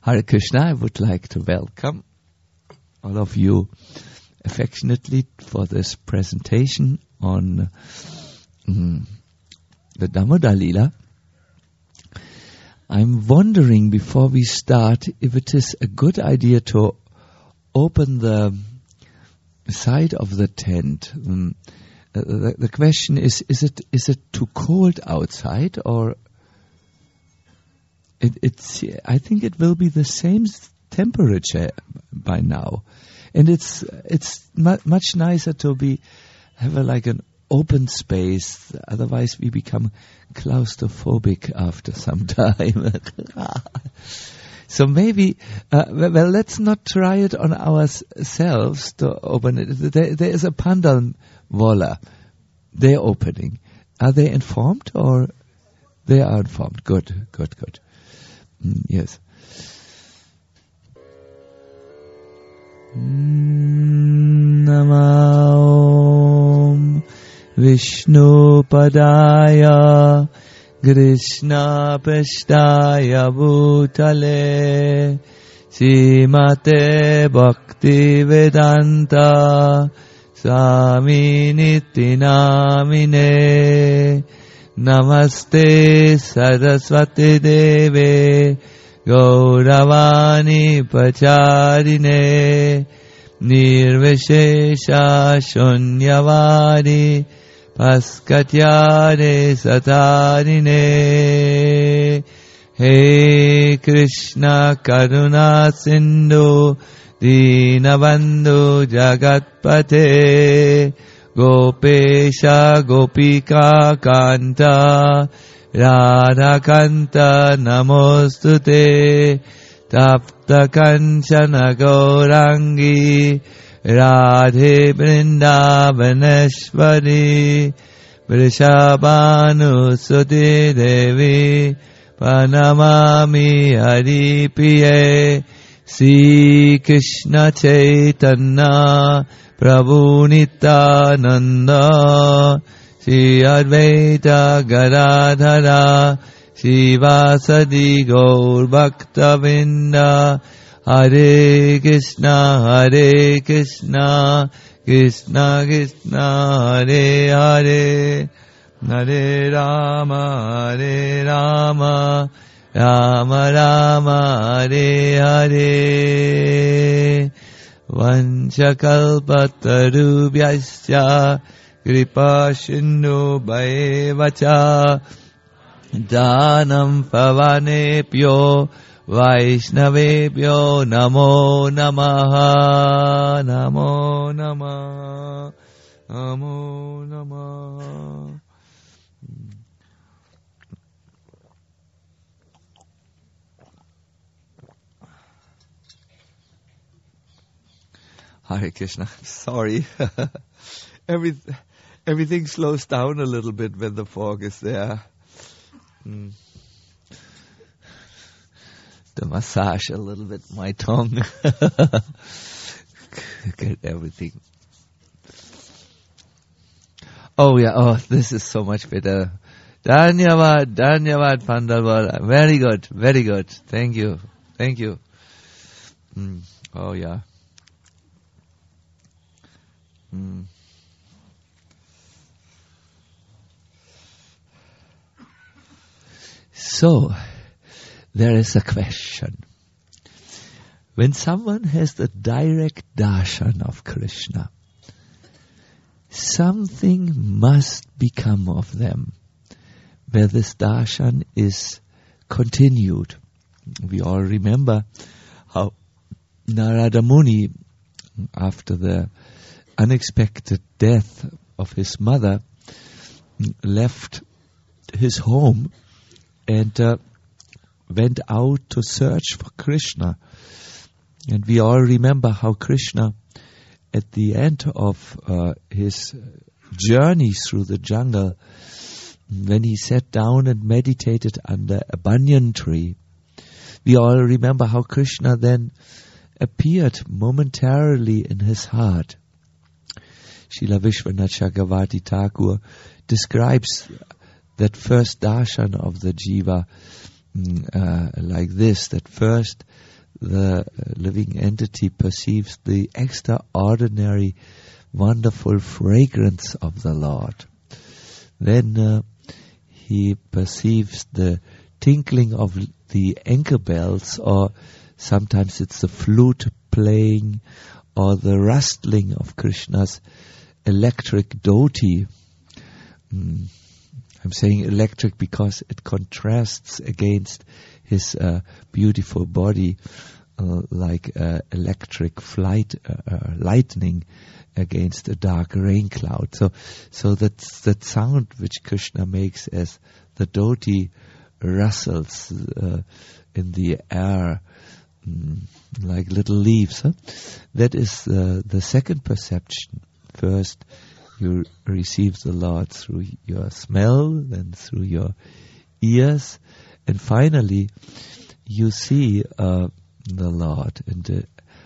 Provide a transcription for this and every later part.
Hare Krishna, I would like to welcome all of you affectionately for this presentation on the Damodar Lila. I'm wondering before we start if it is a good idea to open the side of the tent. The question is it too cold outside, or it's I think it will be the same temperature by now, and it's much nicer to have an open space. Otherwise, we become claustrophobic after some time. So maybe, let's not try it on ourselves to open it. There is a Pandal Walla. They're opening. Are they informed, or they are informed? Good. Yes. Namah Vishnu Padaya Krishna Prasthaya Bhutale Srimate Bhakti Vedanta Swami Niti Namine Namaste Saraswati Deve Gauravani Pacharine Nirvishesha Shunyavadi Paskatyare Satarine. He Krishna Karuna Sindhu Dinabandhu Jagatpate Gopesha Gopika Kanta Radha Kanta Namostute Tapta Kanchana Gaurangi Radhe Vrindavaneshwari Vrishabhanu Suti Devi Panamami Haripriye Sri Krishna Chaitanya Prabhu Nityananda Shri Advaita Gadadhara Shivasadi Gaur Bhaktavinda Hare Krishna Krishna Krishna Hare Hare Hare Rama Rama Rama Hare Hare Vanchakalpatarubhyasya Kripa Shindu Bhaivacha Dhanam Pavanepyo Vaishnavebhyo Namo Namaha Namo Namaha Namo Namaha. Hare Krishna. Sorry. Everything slows down a little bit when the fog is there. The massage a little bit my tongue. Get everything. Oh yeah, this is so much better. Dhanyavad Pandalwala. Very good. Thank you. Oh yeah. So, there is a question. When someone has the direct darshan of Krishna, something must become of them, where this darshan is continued. We all remember how Narada Muni, after the unexpected death of his mother, left his home and went out to search for Krishna. And we all remember how Krishna, at the end of his journey through the jungle, when he sat down and meditated under a banyan tree, we all remember how Krishna then appeared momentarily in his heart. Srila Vishwanath Chakravarti Thakur describes that first darshan of the jiva like this, that first the living entity perceives the extraordinary, wonderful fragrance of the Lord. Then he perceives the tinkling of the anchor bells, or sometimes it's the flute playing, or the rustling of Krishna's electric dhoti. I'm saying electric because it contrasts against his beautiful body, like electric lightning against a dark rain cloud. So that's that sound which Krishna makes as the dhoti rustles in the air, like little leaves. That is the second perception. First, you receive the Lord through your smell, then through your ears, and finally you see the Lord. And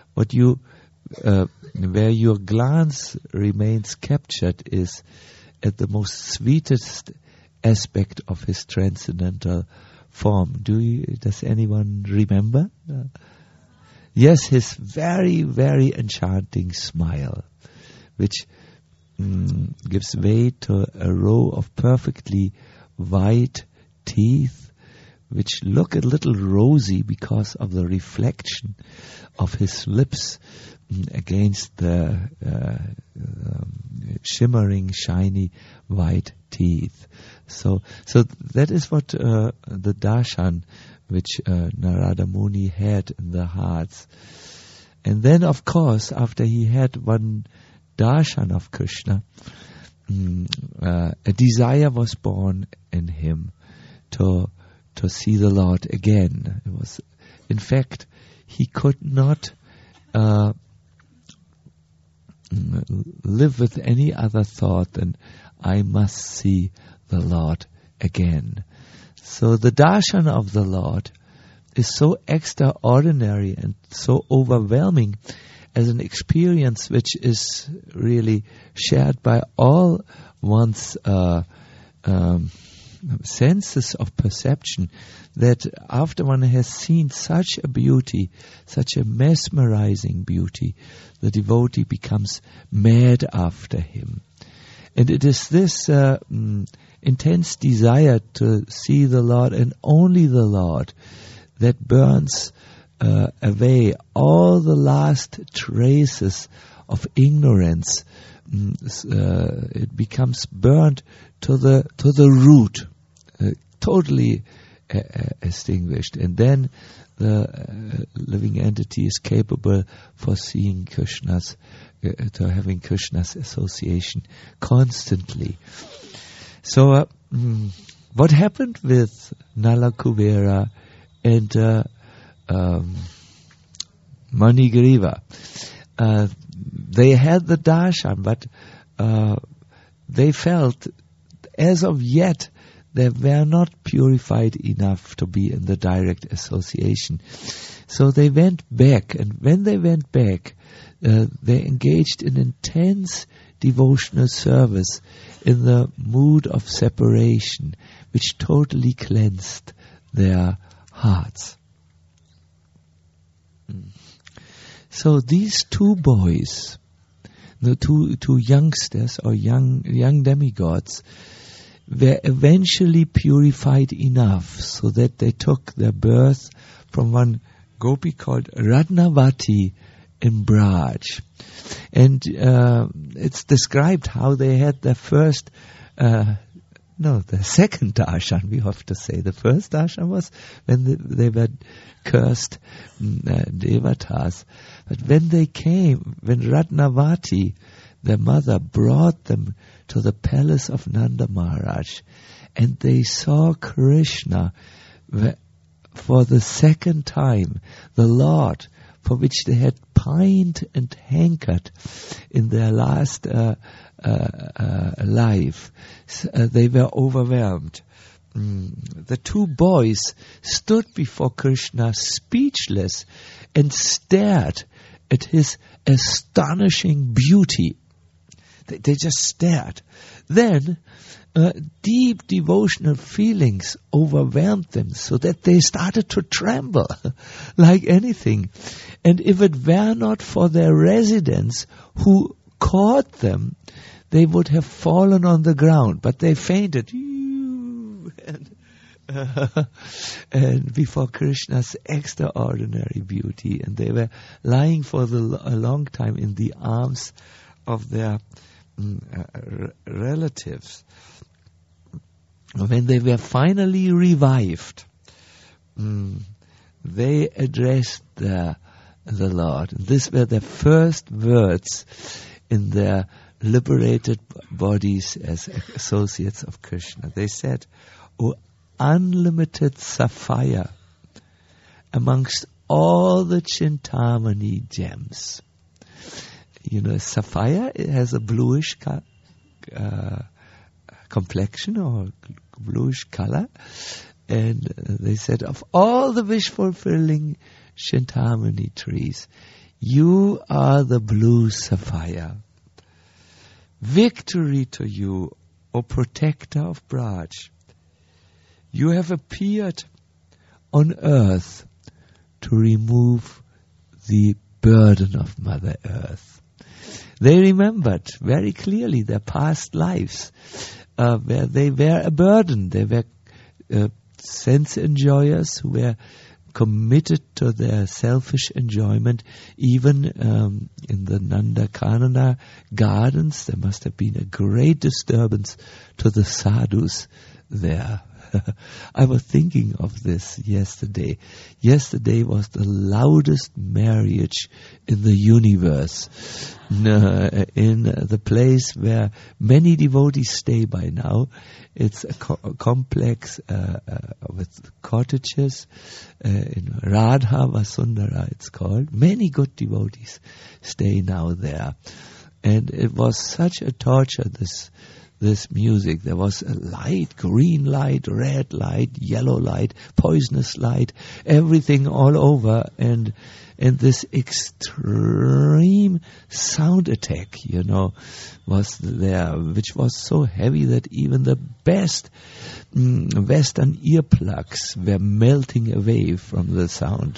where your glance remains captured is at the most sweetest aspect of his transcendental form. Does anyone remember? Yes, his very, very enchanting smile, which gives way to a row of perfectly white teeth, which look a little rosy because of the reflection of his lips against the shimmering, shiny white teeth. So that is what the darshan which Narada Muni had in the hearts. And then, of course, after he had one darshan of Krishna, a desire was born in him to see the Lord again. It was, in fact, he could not live with any other thought than I must see the Lord again. So the darshan of the Lord is so extraordinary and so overwhelming as an experience which is really shared by all one's senses of perception, that after one has seen such a beauty, such a mesmerizing beauty, the devotee becomes mad after him. And it is this intense desire to see the Lord and only the Lord that burns away all the last traces of ignorance. It becomes burnt to the root, totally extinguished, and then the living entity is capable for seeing Krishna's, to having Krishna's association constantly. So, what happened with Nala Kubera and Manigriva? They had the darshan, but they felt as of yet they were not purified enough to be in the direct association. So they went back, and when they went back, they engaged in intense devotional service in the mood of separation, which totally cleansed their hearts. So these two boys, the two youngsters or young demigods, were eventually purified enough so that they took their birth from one gopi called Ratnavati in Braj. And it's described how they had their first, the second darshan, we have to say. The first darshan was when they were cursed devatas. But when Ratnavati, their mother, brought them to the palace of Nanda Maharaj, and they saw Krishna for the second time, the Lord for which they had pined and hankered in their last life, they were overwhelmed. The two boys stood before Krishna speechless and stared at his astonishing beauty. They just stared. Then deep devotional feelings overwhelmed them so that they started to tremble like anything. And if it were not for their residents who caught them, they would have fallen on the ground. But they fainted. And before Krishna's extraordinary beauty, and they were lying for a long time in the arms of their relatives. When they were finally revived, they addressed the Lord. These were the first words in their liberated bodies as associates of Krishna. They said, "O unlimited sapphire amongst all the Chintamani gems." You know, sapphire, it has a bluish complexion or bluish color. And they said, of all the wish-fulfilling Chintamani trees, you are the blue sapphire. Victory to you, O protector of Braj. You have appeared on earth to remove the burden of Mother Earth. They remembered very clearly their past lives, where they were a burden. They were sense enjoyers who were committed to their selfish enjoyment. Even in the Nanda Kanana gardens, there must have been a great disturbance to the sadhus there. I was thinking of this yesterday. Yesterday was the loudest marriage in the universe. In the place where many devotees stay by now. It's a complex with cottages in Radha Vasundhara, it's called. Many good devotees stay now there. And it was such a torture, this music. There was a light, green light, red light, yellow light, poisonous light, everything all over, and this extreme sound attack, was there, which was so heavy that even the best Western earplugs were melting away from the sound.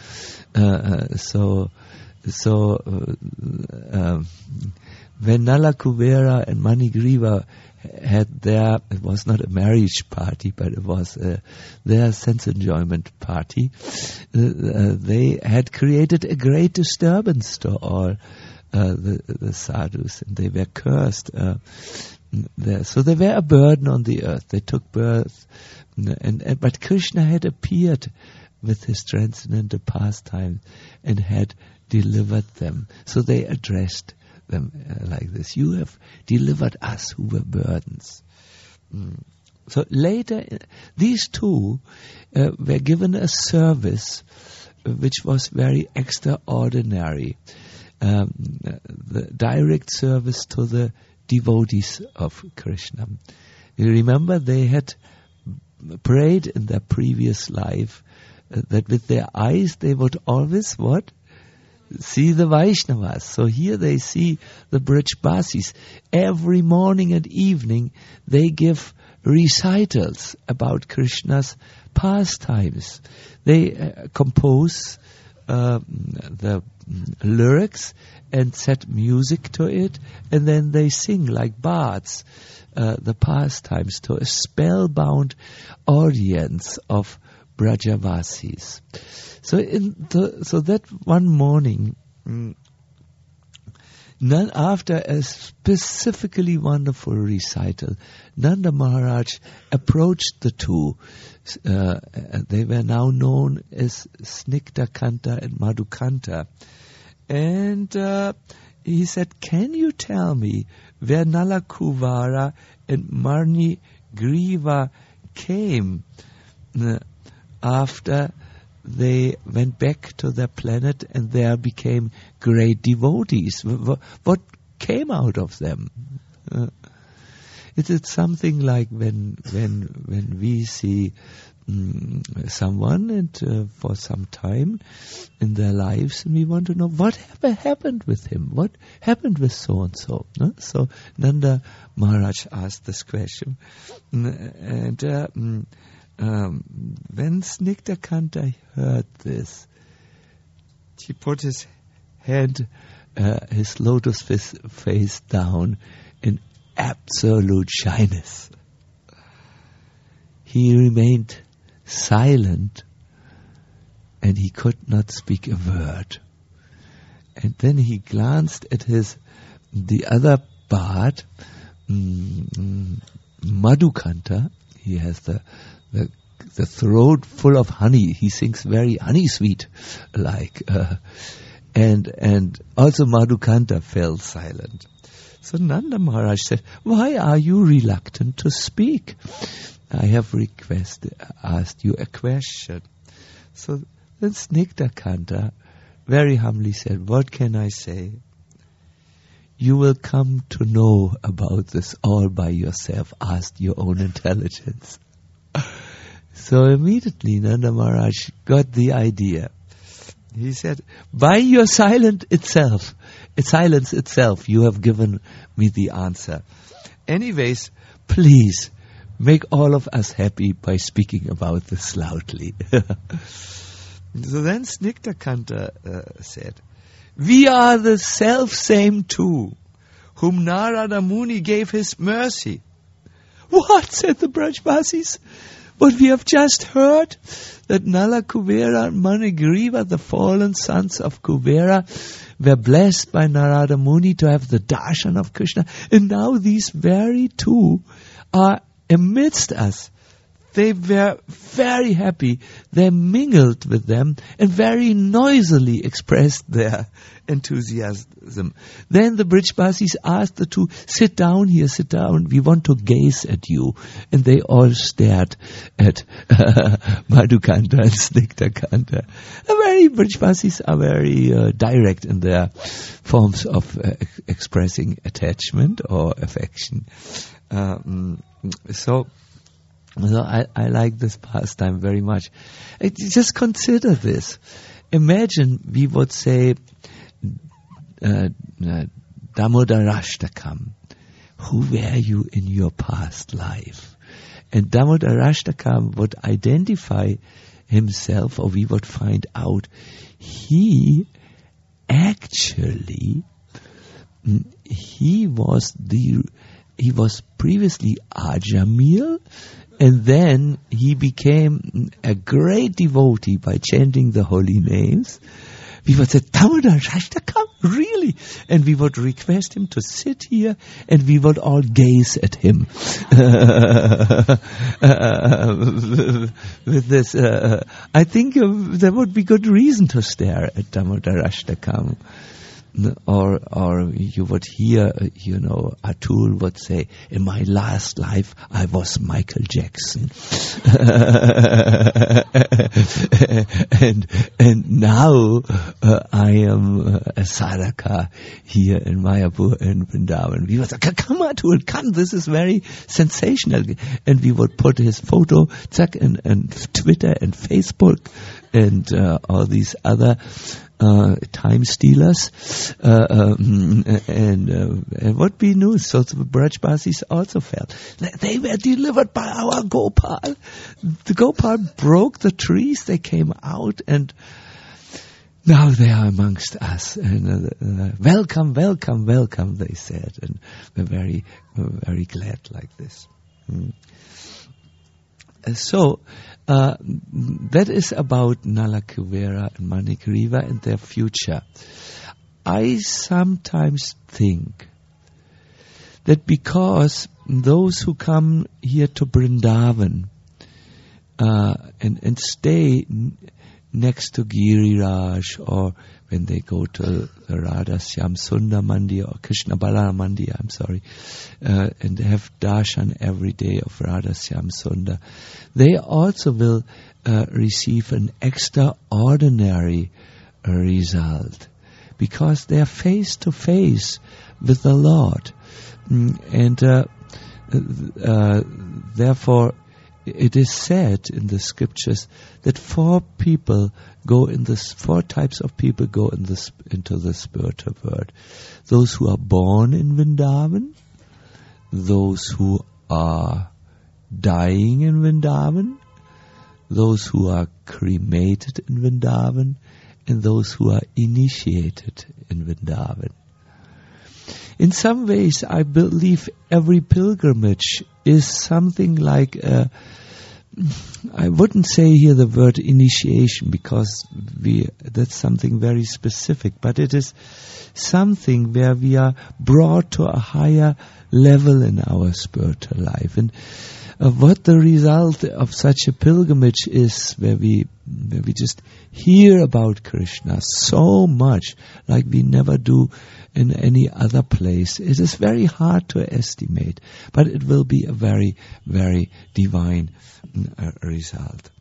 When Nala Kuvera and Manigriva had it was not a marriage party, but it was their sense enjoyment party, they had created a great disturbance to all the sadhus, and they were cursed there. So they were a burden on the earth. They took birth, but Krishna had appeared with his transcendental pastime and had delivered them. So they addressed them like this: you have delivered us who were burdens. So later, these two were given a service which was very extraordinary, the direct service to the devotees of Krishna. You remember they had prayed in their previous life that with their eyes they would always what? See the Vaishnavas. So here they see the Brajbasis. Every morning and evening they give recitals about Krishna's pastimes. They compose the lyrics and set music to it, and then they sing like bards the pastimes to a spellbound audience of Brajavasis. So that one morning, after a specifically wonderful recital, Nanda Maharaj approached the two. They were now known as Snigdha Kanta and Madhukanta. And he said, "Can you tell me where Nala Kuvara and Marni Griva came after they went back to their planet and there became great devotees? What came out of them?" It's something like when we see someone and for some time in their lives, and we want to know what happened with him, what happened with so-and-so. No? So Nanda Maharaj asked this question. And when Snigdhakanta heard this, he put his hand, his lotus face down in absolute shyness. He remained silent, and he could not speak a word. And then he glanced at the other bard, Madhukanta. He has the throat full of honey. He sings very honey sweet like. And also Madhukanta fell silent. So Nanda Maharaj said, "Why are you reluctant to speak? I have asked you a question." So then Snigdhakanta very humbly said, "What can I say? You will come to know about this all by yourself. Ask your own intelligence." So immediately Nanda Maharaj got the idea. He said, "By your silence itself, you have given me the answer. Anyways, please make all of us happy by speaking about this loudly." So then Snigdhakanta said, "We are the self-same two, whom Narada Muni gave his mercy." "What?" said the Brajbasis. "But we have just heard that Nala, Kuvera and Manigriva, the fallen sons of Kuvera, were blessed by Narada Muni to have the darshan of Krishna. And now these very two are amidst us. They were very happy. They mingled with them and very noisily expressed their enthusiasm. Then the Brajbasis asked the two, sit down here, sit down. We want to gaze at you." And they all stared at Madhukanta and Snigdhakanta. Brajbasis are very direct in their forms of expressing attachment or affection. So I like this pastime very much. Just consider this. Imagine we would say Damodarashtakam. Who were you in your past life? And Damodarashtakam would identify himself, or we would find out he was previously Ajamil, and then he became a great devotee by chanting the holy names. We would say, "Damodarashtakam? Really?" And we would request him to sit here, and we would all gaze at him. With this, I think there would be good reason to stare at Damodarashtakam. Or you would hear, Atul would say, "In my last life, I was Michael Jackson." and now I am a sadhaka here in Mayapur and Vrindavan. We would say, "Come Atul, come, this is very sensational." And we would put his photo, and Twitter and Facebook and all these other time stealers, and what we knew. So the Brajbasis also felt they were delivered by our Gopal. The Gopal broke the trees. They came out, and now they are amongst us. And welcome, welcome, welcome, they said, and we're very, very glad like this. So that is about Nala, Kuvera and Manigriva and their future. I sometimes think that because those who come here to Vrindavan and stay next to Giriraj, or when they go to the Radha Syam Sundar Mandir or Krishna Balala Mandir, and they have darshan every day of Radha Syam Sundar, they also will receive an extraordinary result, because they are face to face with the Lord. And therefore it is said in the scriptures that four types of people go into the spiritual world. Those who are born in Vrindavan, those who are dying in Vrindavan, those who are cremated in Vrindavan, and those who are initiated in Vrindavan. In some ways, I believe every pilgrimage is something like I wouldn't say here the word initiation because that's something very specific, but it is something where we are brought to a higher level in our spiritual life. And what the result of such a pilgrimage is, where we just hear about Krishna so much, like we never do in any other place. It is very hard to estimate, but it will be a very, very divine result.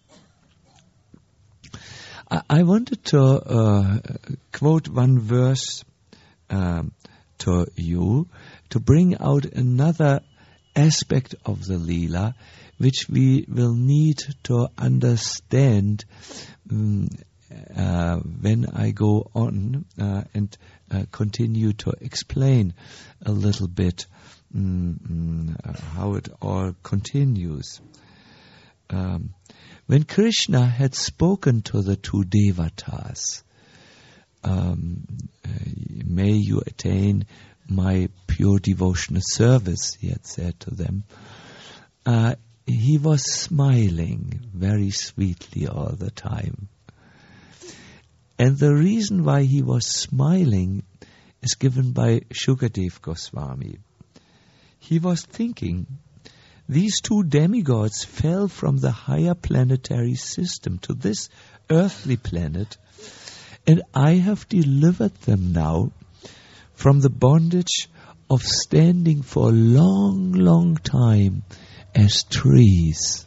I wanted to quote one verse to you to bring out another aspect of the Leela, which we will need to understand when I go on and continue to explain a little bit how it all continues. When Krishna had spoken to the two devatas, may you attain my pure devotional service, he had said to them, he was smiling very sweetly all the time. And the reason why he was smiling is given by Shukadev Goswami. He was thinking, these two demigods fell from the higher planetary system to this earthly planet, and I have delivered them now from the bondage of standing for a long, long time as trees.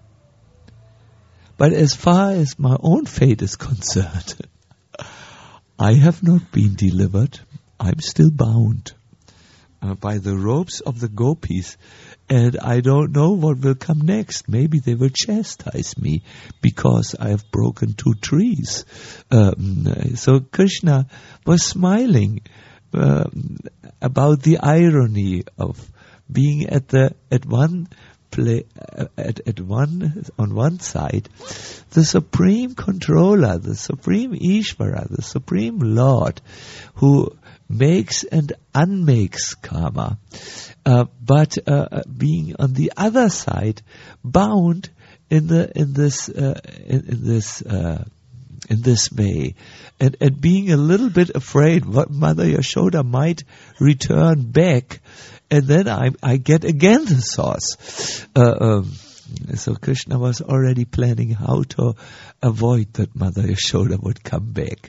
But as far as my own fate is concerned, I have not been delivered. I'm still bound by the ropes of the gopis, and I don't know what will come next. Maybe they will chastise me because I have broken two trees. So Krishna was smiling about the irony of being on one side, the supreme controller, the supreme Ishvara, the supreme Lord, who makes and unmakes karma, but being on the other side, bound in this way, and being a little bit afraid what Mother Yashoda might return back, and then I get again the source. So Krishna was already planning how to avoid that Mother Yashoda would come back.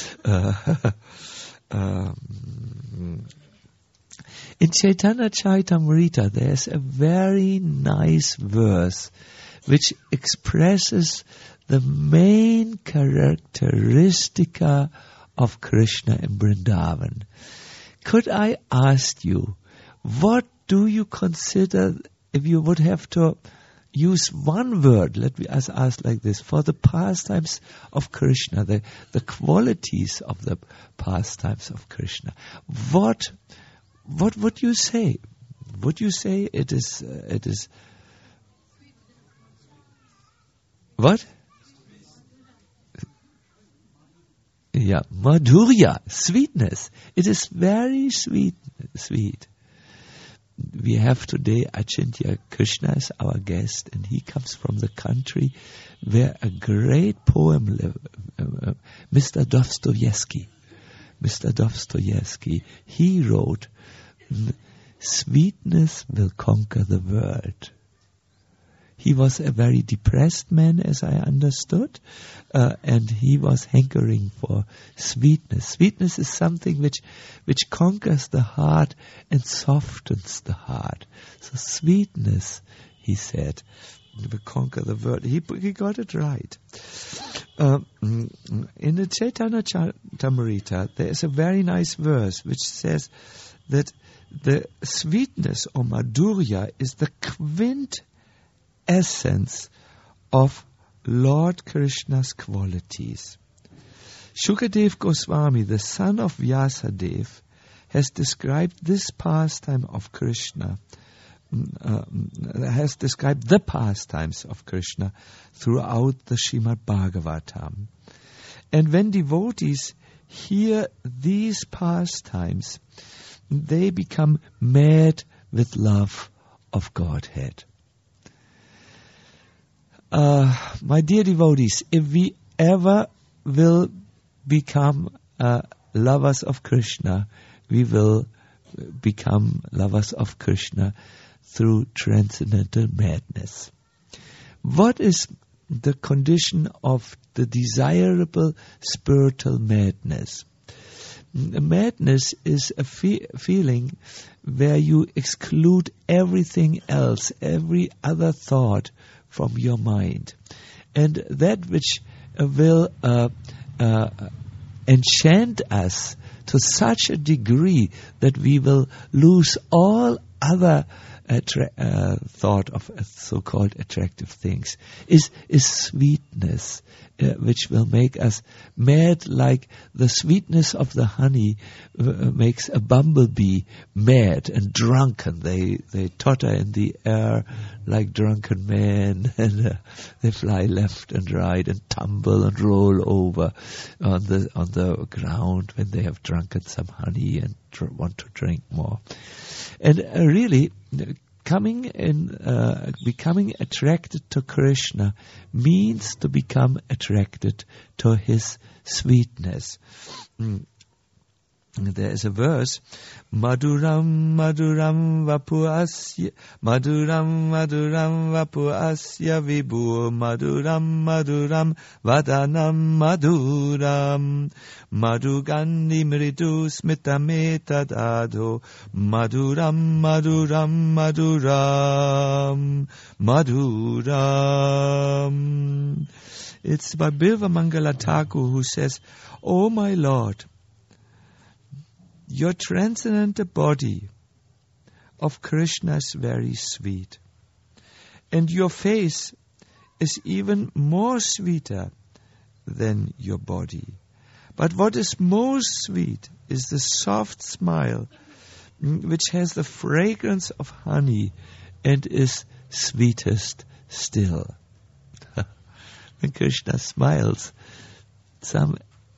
In Chaitanya Charitamrita, there's a very nice verse which expresses the main characteristica of Krishna in Vrindavan. Could I ask you, what do you consider, if you would have to use one word, let me ask like this, for the pastimes of Krishna, the qualities of the pastimes of Krishna, what would you say? Would you say it is what? Yeah, madhurya, sweetness. It is very sweet. We have today Achintya Krishna as our guest, and he comes from the country where a great poem lived, Mr. Dostoevsky, he wrote, "Sweetness will conquer the world." He was a very depressed man, as I understood, and he was hankering for sweetness. Sweetness is something which conquers the heart and softens the heart. So sweetness, he said, will conquer the world. He got it right. In the Chaitanya Charitamrita, there is a very nice verse which says that the sweetness or madhurya is the essence of Lord Krishna's qualities. Shukadev Goswami, the son of Vyasadeva, has described this pastime of Krishna, has described the pastimes of Krishna throughout the Srimad Bhagavatam. And when devotees hear these pastimes, they become mad with love of Godhead. My dear devotees, if we ever will become lovers of Krishna, we will become lovers of Krishna through transcendental madness. What is the condition of the desirable spiritual madness? Madness is a feeling where you exclude everything else, every other thought from your mind. And that which will enchant us to such a degree that we will lose all other thought of so-called attractive things is sweetness, which will make us mad, like the sweetness of the honey makes a bumblebee mad and drunken. They totter in the air like drunken men, and they fly left and right and tumble and roll over on the ground when they have drunken some honey and want to drink more. And really, becoming attracted to Krishna means to become attracted to his sweetness. There is a verse, Maduram Maduram Vapu Asya Vibhu Maduram Maduram Vadanam Maduram Madhugandhi Mridu Smitameta Dado Maduram Maduram Maduram Maduram. It's by Bilva Mangala Thakur who says, "Oh my Lord, your transcendental body of Krishna is very sweet, and your face is even more sweeter than your body. But what is most sweet is the soft smile, which has the fragrance of honey and is sweetest still." When Krishna smiles, some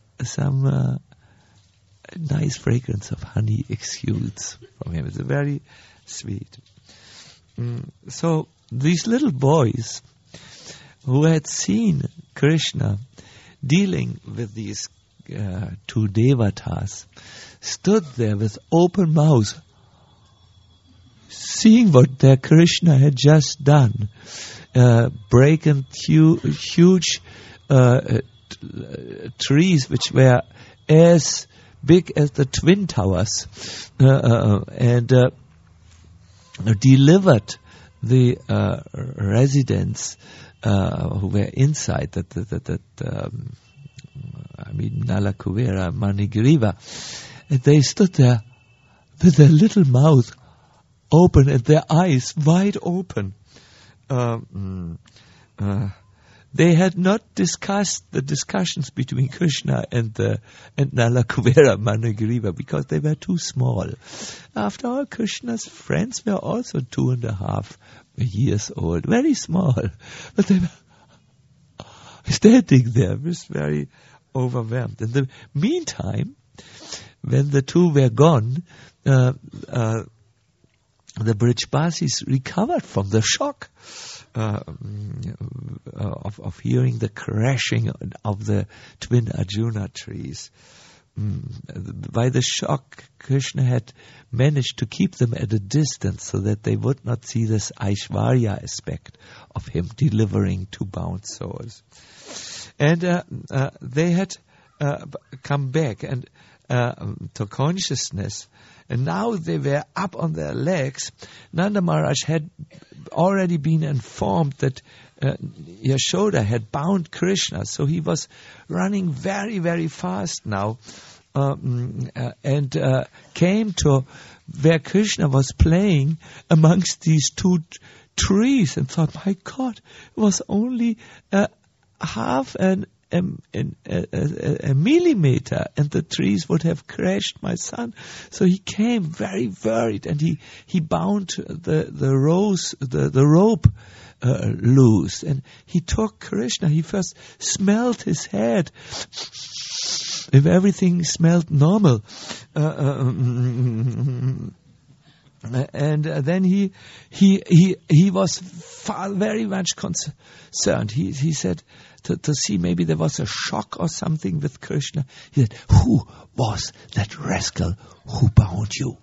nice fragrance of honey exudes from him. It's very sweet. So these little boys who had seen Krishna dealing with these two devatas stood there with open mouths, seeing what their Krishna had just done, breaking huge trees which were as big as the Twin Towers, and delivered the residents who were inside Nalakuvera, Manigriva. And they stood there with their little mouth open and their eyes wide open. They had not discussed the discussions between Krishna and Nalakuvera Manigriva because they were too small. After all, Krishna's friends were also 2.5 years old, very small. But they were standing there, just very overwhelmed. In the meantime, when the two were gone, the Brijbasis recovered from the shock of hearing the crashing of the twin Arjuna trees. By the shock, Krishna had managed to keep them at a distance so that they would not see this Aishwarya aspect of him delivering two bound souls. And they had come back and to consciousness. And now they were up on their legs. Nanda Maharaj had already been informed that Yashoda had bound Krishna, so he was running very, very fast now, and came to where Krishna was playing amongst these two trees and thought, my God, it was only half a millimeter and the trees would have crashed my son. So he came very worried and he bound the rope loose, and he took Krishna. He first smelled his head if everything smelled normal, and then he was very much concerned. He said to see maybe there was a shock or something with Krishna. He said, "Who was that rascal who bound you?"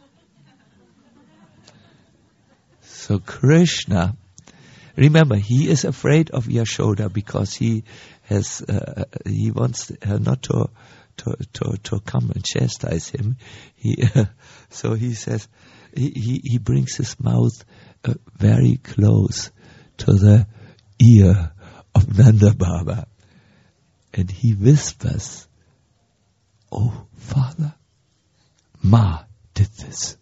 So Krishna, remember, he is afraid of Yashoda because he wants her not to come and chastise him. So he says, he brings his mouth very close to the ear of Nanda Baba, and he whispers, "Oh, Father, Ma did this."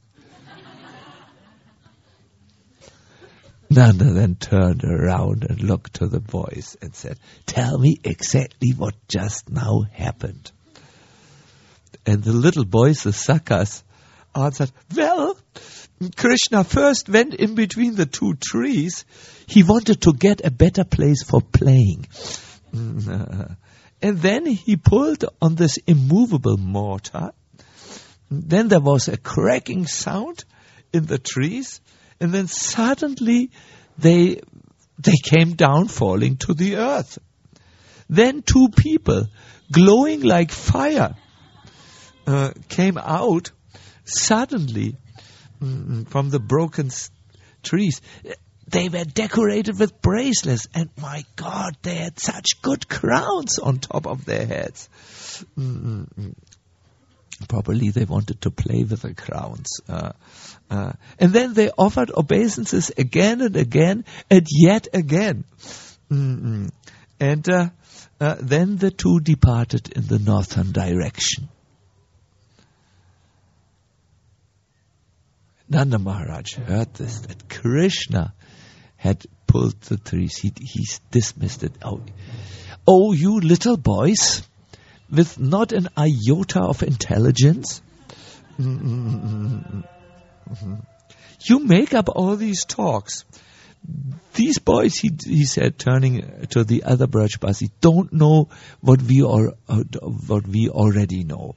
Nanda then turned around and looked to the boys and said, "Tell me exactly what just now happened." And the little boys, the Sakas, answered, "Well, Krishna first went in between the two trees. He wanted to get a better place for playing. And then he pulled on this immovable mortar. Then there was a cracking sound in the trees. And then suddenly they came down, falling to the earth. Then two people, glowing like fire, came out suddenly from the broken trees. They were decorated with bracelets, and my God, they had such good crowns on top of their heads. Probably they wanted to play with the crowns. And then they offered obeisances again and again and yet again. And then the two departed in the northern direction. Nanda Maharaj heard this, that Krishna had pulled the trees. He dismissed it. Oh, you little boys, with not an iota of intelligence. You make up all these talks. These boys, he said, turning to the other Brajbasi, don't know what we already know.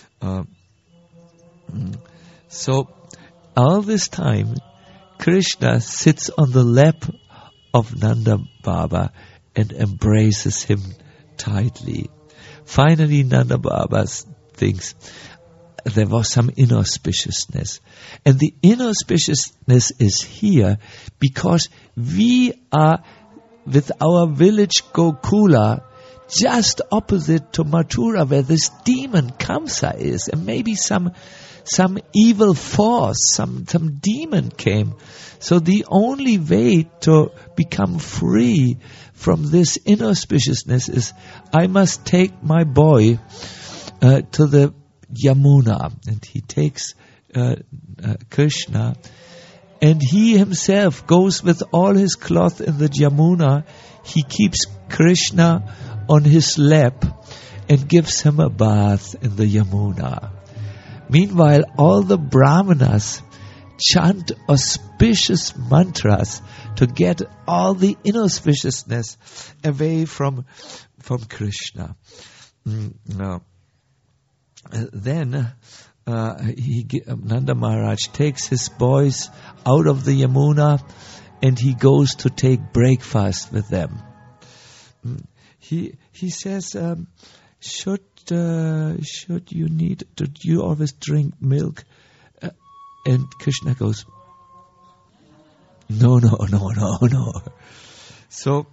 So all this time, Krishna sits on the lap of Nanda Baba and embraces him tightly. Finally, Nanda Baba thinks there was some inauspiciousness. And the inauspiciousness is here because we are with our village Gokula just opposite to Mathura, where this demon Kamsa is, and maybe some evil force, some demon came. So the only way to become free from this inauspiciousness is I must take my boy to the Yamuna. And he takes Krishna, and he himself goes with all his cloth in the Yamuna. He keeps Krishna on his lap and gives him a bath in the Yamuna. Meanwhile, all the Brahmanas chant auspicious mantras to get all the inauspiciousness away from Krishna. Then Nanda Maharaj takes his boys out of the Yamuna and he goes to take breakfast with them. He says, should you need, do you always drink milk? And Krishna goes, no. So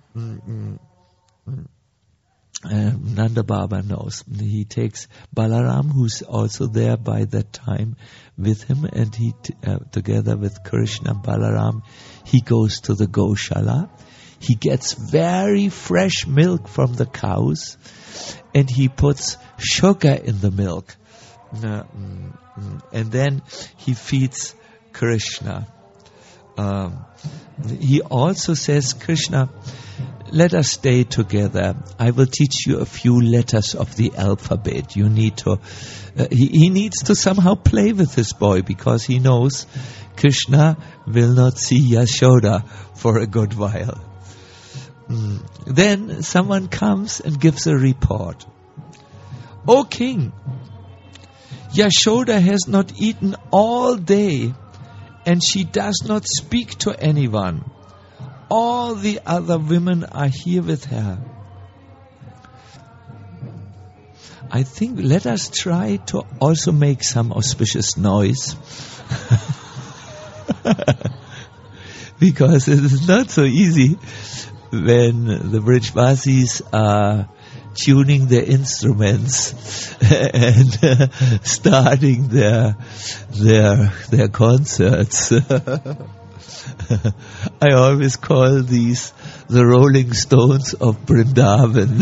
Nanda Baba knows. He takes Balaram, who's also there by that time, with him, and he together with Krishna and Balaram, he goes to the Goshala. He gets very fresh milk from the cows, and he puts sugar in the milk. And then he feeds Krishna. he also says, Krishna, let us stay together. I will teach you a few letters of the alphabet. You need to, he needs to somehow play with this boy because he knows Krishna will not see Yashoda for a good while. Then someone comes and gives a report. O king, Yashoda has not eaten all day and she does not speak to anyone. All the other women are here with her. I think let us try to also make some auspicious noise. Because it is not so easy when the Brijvasis are tuning their instruments and starting their concerts. I always call these the Rolling Stones of Vrindavan.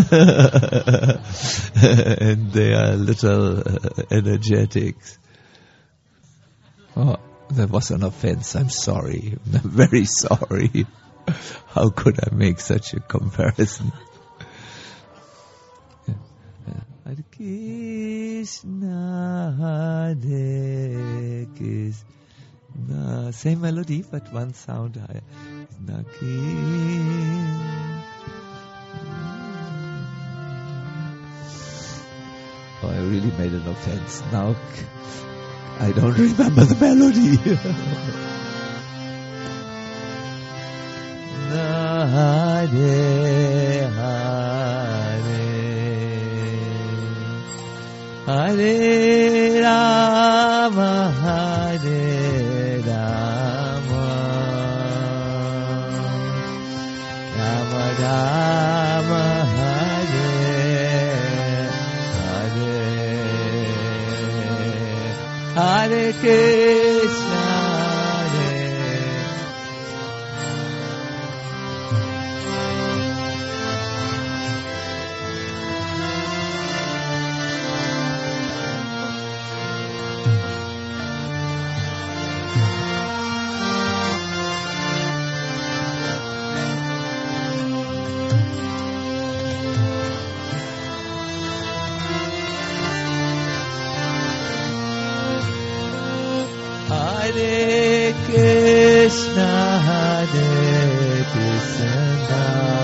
And they are little energetics. Oh, that was an offense. I'm sorry. I'm very sorry. How could I make such a comparison? Hare Krishna, Hare Krishna. Same melody, but one sound higher. Krishna Krishna. Oh, I really made an offense. Now I don't remember the melody. Hare Hare Hare Rama Hare Rama Rama Rama Hare Hare Hare Krishna Hare Krishna, Hare Krishna,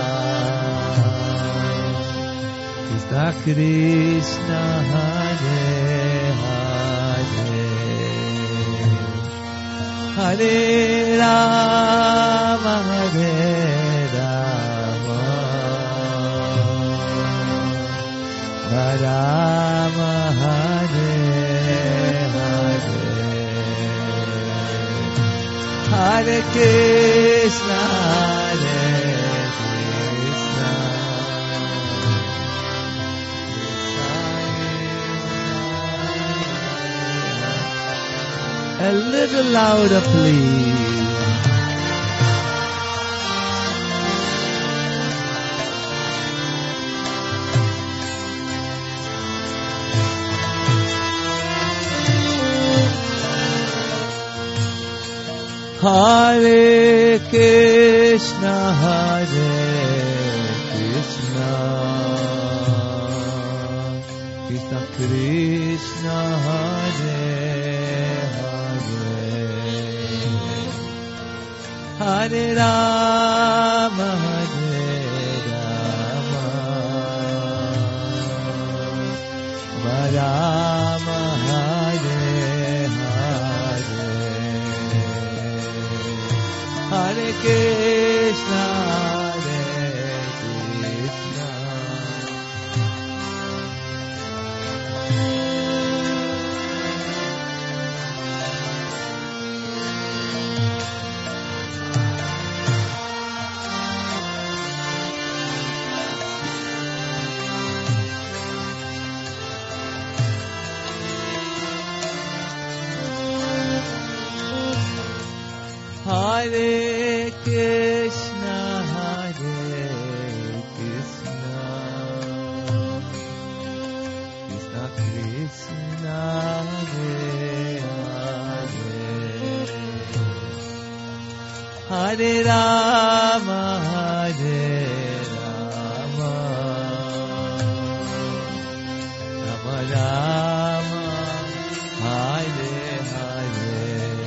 Krishna Krishna, Hare Hare, Hare Rama, Hare Rama, Rama Hare Hare. Hare Krishna, Hare Krishna, a little louder, please. Hare Krishna, Hare Krishna, Krishna Krishna, Hare Hare, Hare Rama, Hare Rama, Rama Hare Hare Krishna, Hare Krishna. Hare Krishna, Hare Krishna, Krishna Krishna, Hare Hare Rama, Hare Rama, Rama Rama, Hare Hare.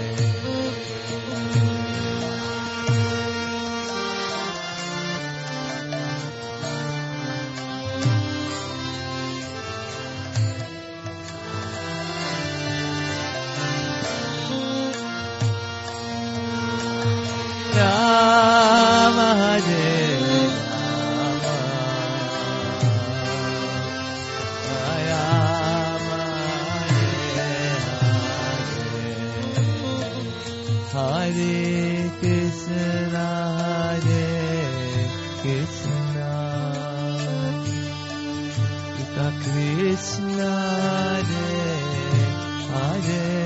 Rama Hare Rama, Rama Hare Hare, Hare Krishna, Hare Krishna, Krishna Krishna, Hare Hare.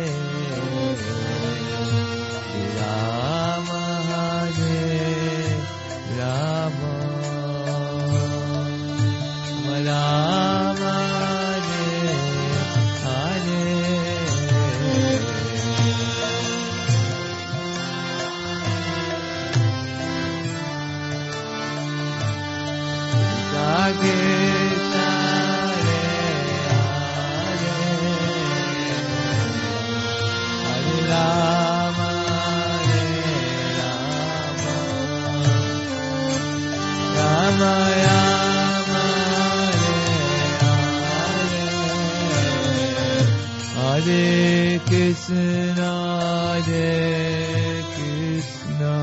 Hare Krishna, Hare Krishna,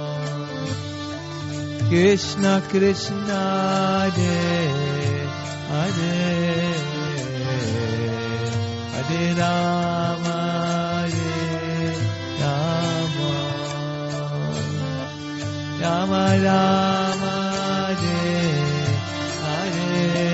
Krishna Krishna, Hare Hare, Hare Rama, Rama, Rama Rama, Hare Hare.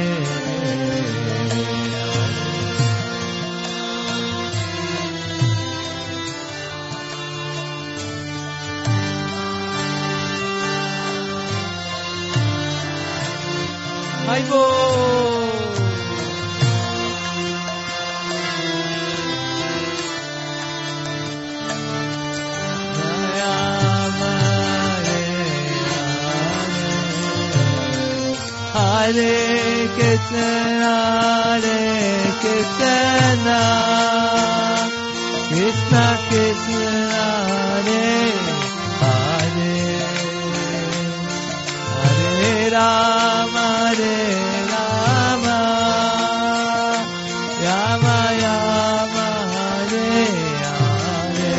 Haibo! Hare Krishna, Hare Krishna, Krishna Krishna, Hare Hare, Hare Rama, Hare Rama, Rama Rama, Hare Hare.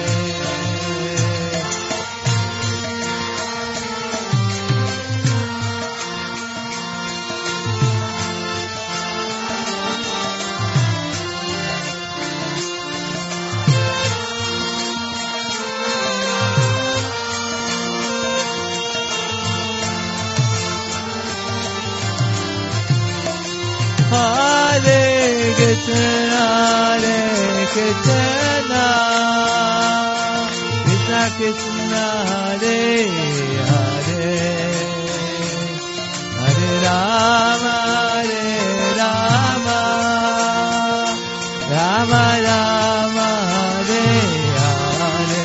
Hare Krishna, Hare Krishna, Krishna Krishna, Hare Hare, Hare Rama, Hare Rama, Rama Rama, Hare Hare.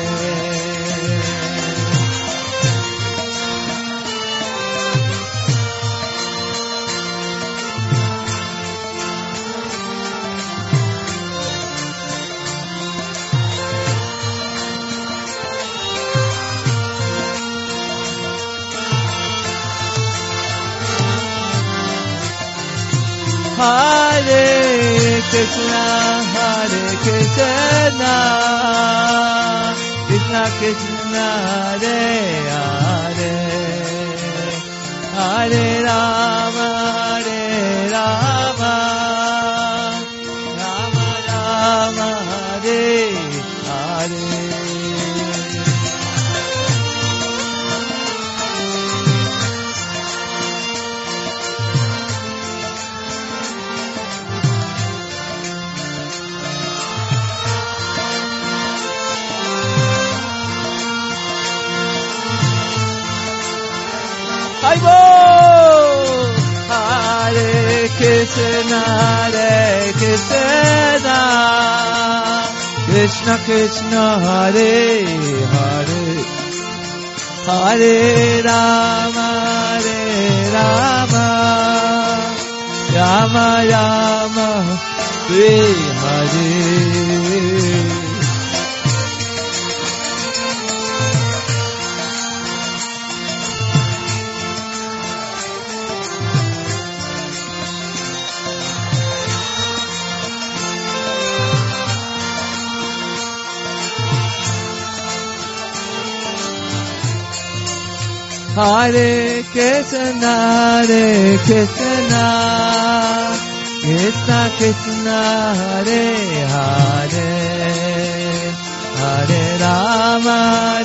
Hare Krishna, Hare Krishna, Krishna Krishna, Hare Hare, Hare Rama, Hare Rama, Rama Rama, Hare Hare. Haibo! Hare Krishna, Hare Krishna, Krishna Krishna, Hare Hare, Hare Rama, Rama Rama, Hare Hare. Hare Krishna, Krishna Krishna, Hare Hare, Hare Rama,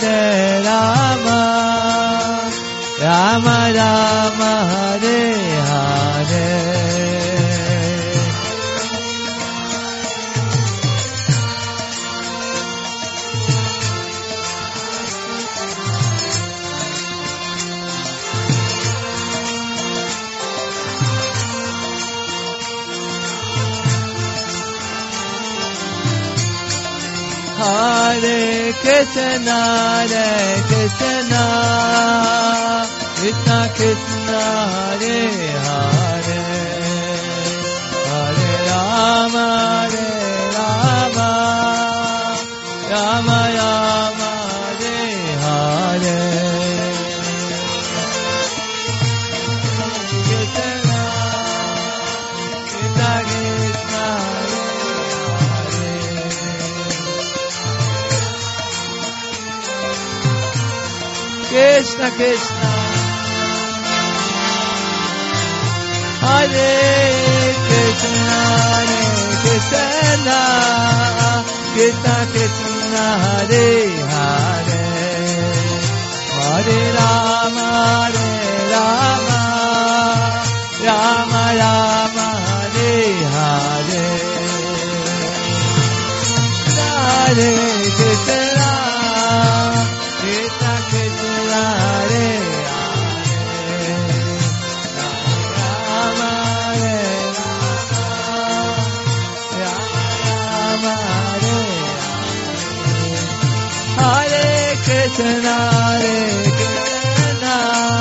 Rama Rama, Hare Hare. Hare Krishna, Krishna Krishna, Hare Hare, Hare Rama, Rama Rama, Hare Hare. Krishna, Krishna Krishna, Krishna Krishna, Hare Krishna, Krishna Krishna Krishna, Hare Hare, Hare Rama, Rama Rama, Hare Hare. Hare Krishna, Krishna Krishna, Hare Hare, Rama Rama, Hare Hare. Hare Krishna, Krishna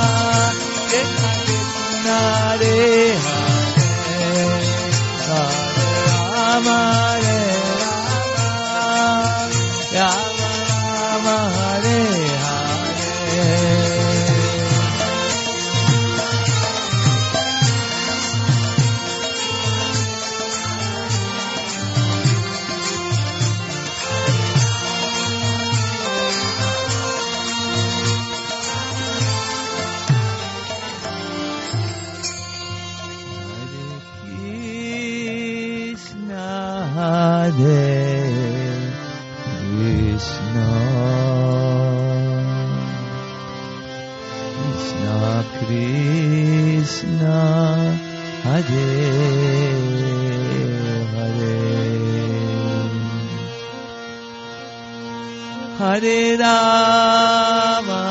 Krishna, Hare Hare, Hare Rama, Rama Hare Hare. Krishna, Hare Hare, Hare Rama,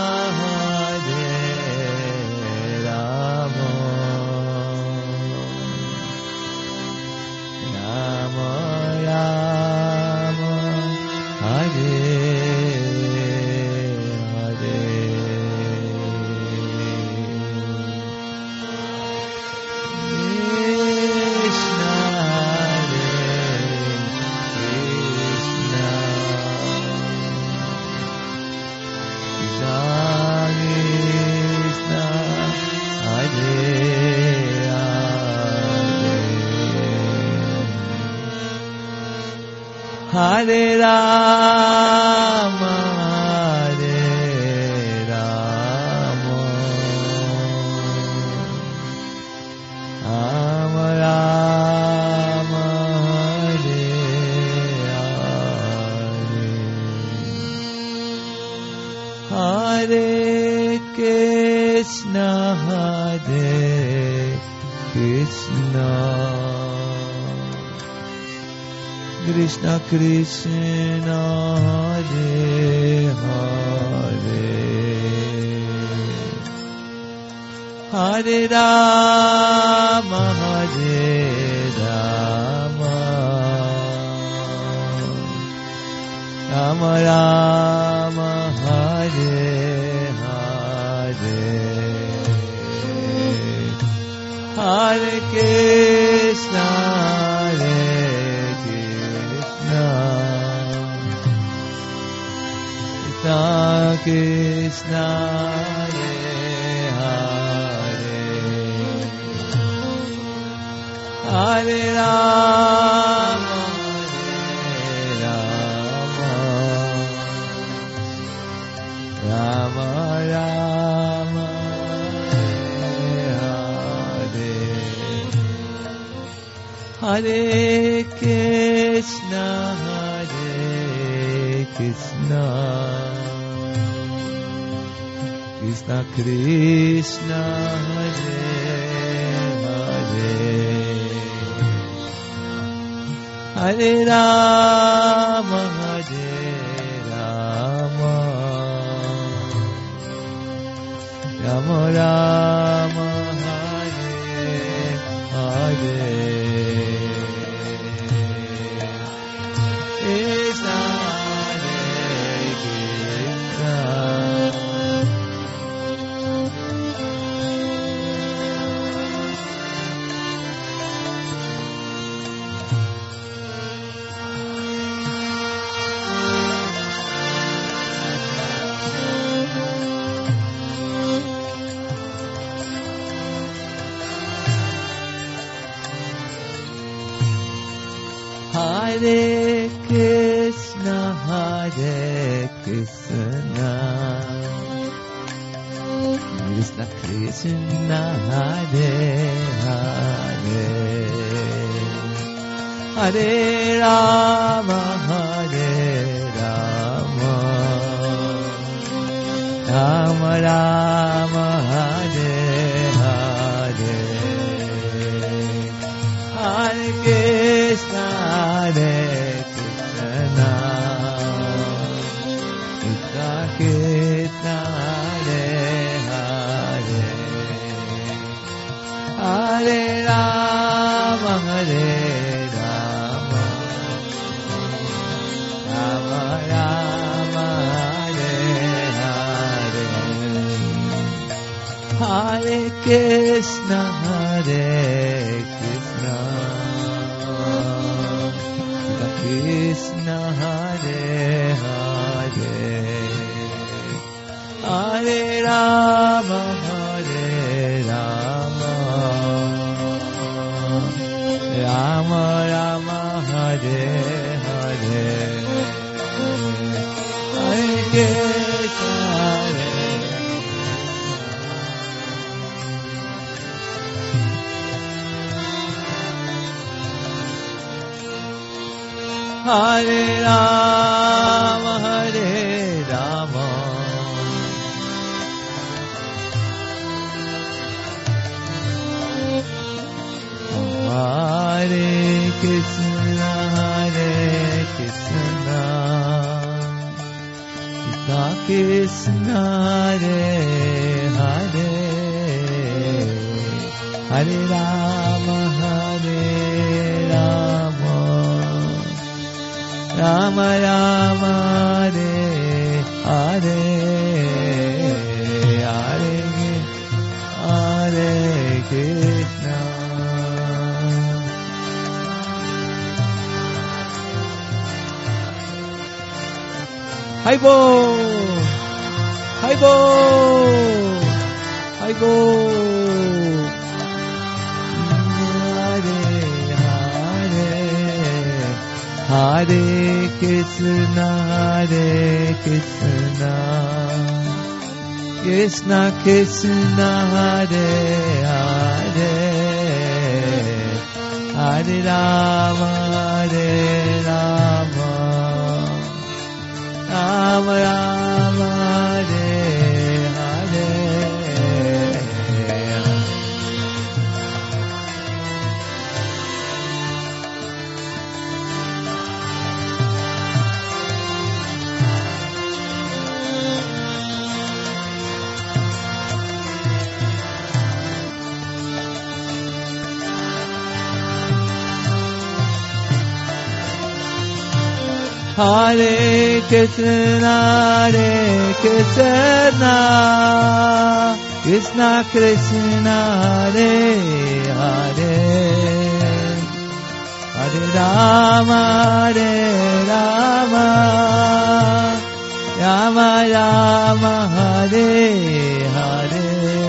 Rama Rama, Hare Hare Rama, Rama Rama, Hare Hare, Hare Krishna, Krishna Krishna Krishna, Hare Hare, Hare Rama, Rama Rama, Hare Hare. Krishna, Hare Rama, Rama Rama, Hare Krishna, Krishna, Krishna Krishna, Hare Hare, Hare Rama, Hare Rama, Rama Rama, Hare Hare. Hare Krishna, Hare Krishna, Krishna Krishna, Hare Hare, Hare Rama, Hare Rama, Rama Rama, Hare Hare, Hare Krishna, Hare Krishna, Krishna Krishna, Hare Hare, Hare Rama, Hare Rama, Rama Rama, Hare Hare, Hare Krishna, Hare Krishna, Krishna Hare Hare, Hare Rama, Hare Rama, Rama Rama, Hare Hare, Hare Krishna, Hare Rama, Hare Rama, Hare Krishna, Hare Krishna, Krishna Krishna, Hare Hare, Hare Rama, Hare Rama, Rama Rama, Hare Hare, Hare Hare Krishna. Haibo, Haibo, Haibo. Hare Krishna, Hare Krishna, Krishna Krishna, Hare Hare, Hare Rama, Hare Rama, Rama Rama, Hare Hare. Hare Krishna, Hare Krishna, Krishna Krishna, Hare Hare, Hare Rama, Hare Rama, Rama Rama, Hare Hare.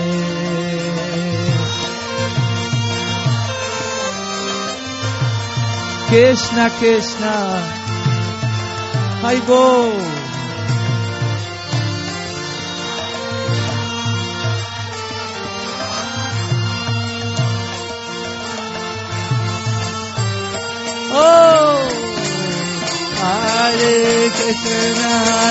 Krishna Krishna, Hari Bol. Oh, Hare Krishna,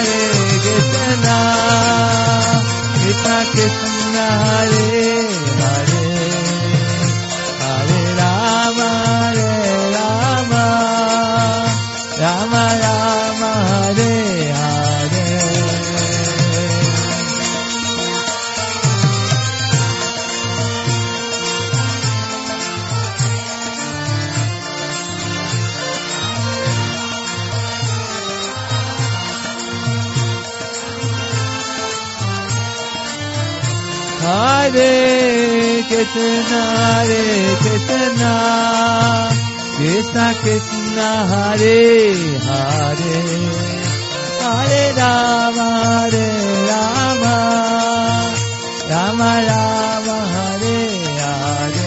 Krishna Krishna, Hare Hare, Hare Rama, Rama Rama, Hare Hare. Hare Krishna, Krishna Krishna, Hare Hare, Hare Rama, Rama Rama, Hare Hare.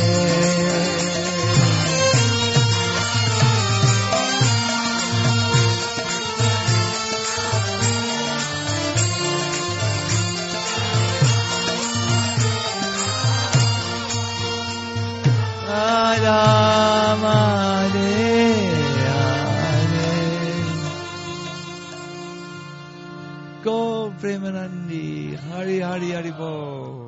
Rama, Hare Hare. Go Premanandi, Hari Hari Hari Bol.